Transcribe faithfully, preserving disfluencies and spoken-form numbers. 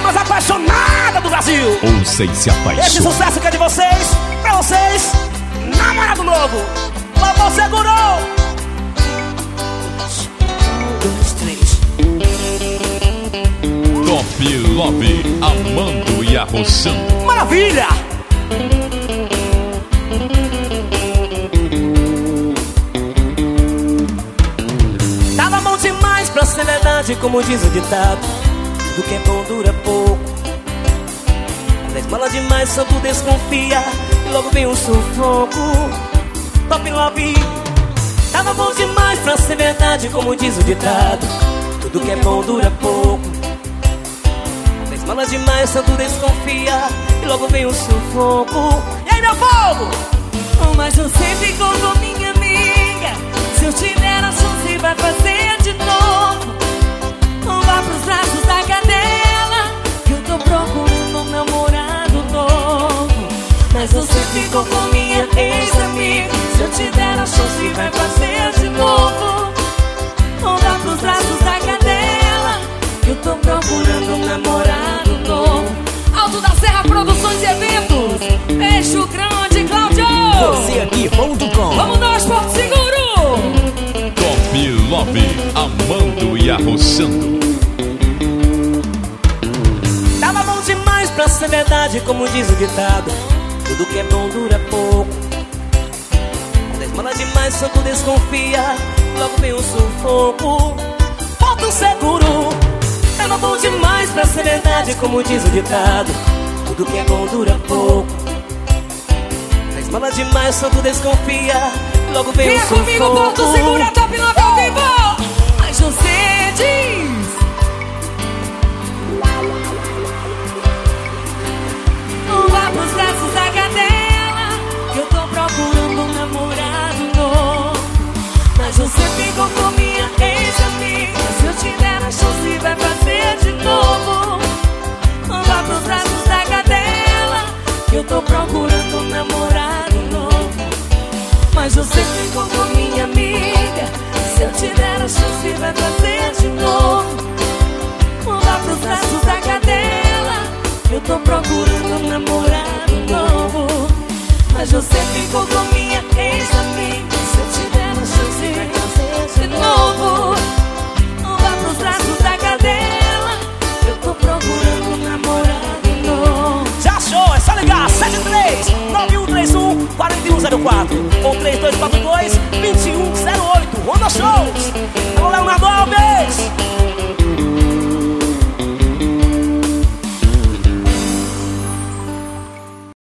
mais apaixonada do Brasil. Ouça e se apaixone. Esse sucesso que é de vocês, pra vocês, namorado novo. Vovô segurou. Um, dois, três. Top Love, amando e arrochando. Maravilha! Tava bom demais pra ser verdade, como diz o ditado. Tudo que é bom dura pouco. Quando esmola demais, santo desconfia e logo vem um sufoco. Top Love. Tava bom demais pra ser verdade, como diz o ditado. Tudo que é bom dura pouco. Quando esmola demais, santo desconfia e logo vem um sufoco. E aí, meu povo? Mas você ficou com minha amiga. Se eu te der a chance, vai fazer de novo. Vá pros braços da cadela, que eu tô procurando um namorado novo. Mas você ficou com minha ex-amiga. Se eu te der a chance, vai fazer de novo. Vá pros braços da cadela, que eu tô procurando um namorado novo. Alto da Serra Produções e Eventos. Beijo grande, Cláudio. Você aqui ponto com. Vamos nós, Porto Seguro. Top Love, amando e arrochando. Tava bom demais pra ser verdade, como diz o ditado. Tudo que é bom dura pouco. Quando esmola demais, santo desconfia, logo vem um sufoco. Porto Seguro. Tava bom demais pra ser verdade, como diz o ditado. Tudo que é bom dura pouco. Quando esmola demais, santo desconfia, logo vem um Venha sufoco. comigo, Porto Seguro, Top Love ao vivo. Mas você diz. Vá pros braços da cadela, que eu tô procurando um namorado novo. Mas você ficou com minha ex-amiga. Se eu te der a chance, vai fazer de novo. Vá pros braços da cadela, que eu tô procurando um namorado novo. Mas você ficou com minha amiga. Se eu te der a chance, vai fazer de novo. Vá pros braços da cadela, eu tô procurando um namorado novo. Mas você ficou com minha